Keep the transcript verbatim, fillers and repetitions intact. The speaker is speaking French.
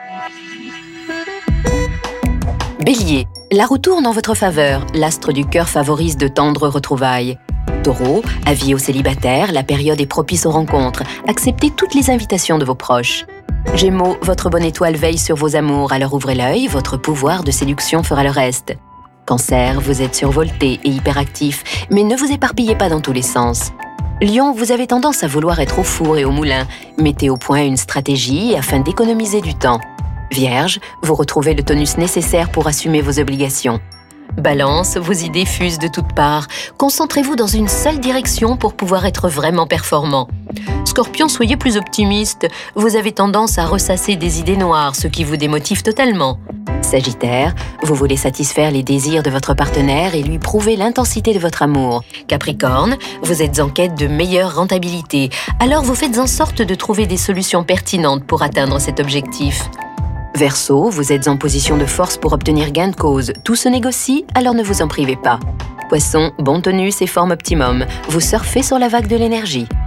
Bélier, la roue tourne en votre faveur, l'astre du cœur favorise de tendres retrouvailles. Taureau, avis aux célibataires, la période est propice aux rencontres. Acceptez toutes les invitations de vos proches. Gémeaux, votre bonne étoile veille sur vos amours, alors ouvrez l'œil, votre pouvoir de séduction fera le reste. Cancer, vous êtes survolté et hyperactif, mais ne vous éparpillez pas dans tous les sens. Lion, vous avez tendance à vouloir être au four et au moulin. Mettez au point une stratégie afin d'économiser du temps. Vierge, vous retrouvez le tonus nécessaire pour assumer vos obligations. Balance, vos idées fusent de toutes parts. Concentrez-vous dans une seule direction pour pouvoir être vraiment performant. Scorpion, soyez plus optimiste. Vous avez tendance à ressasser des idées noires, ce qui vous démotive totalement. Sagittaire, vous voulez satisfaire les désirs de votre partenaire et lui prouver l'intensité de votre amour. Capricorne, vous êtes en quête de meilleure rentabilité. Alors vous faites en sorte de trouver des solutions pertinentes pour atteindre cet objectif. Verseau, vous êtes en position de force pour obtenir gain de cause. Tout se négocie, alors ne vous en privez pas. Poisson, bon tonus et forme optimum. Vous surfez sur la vague de l'énergie.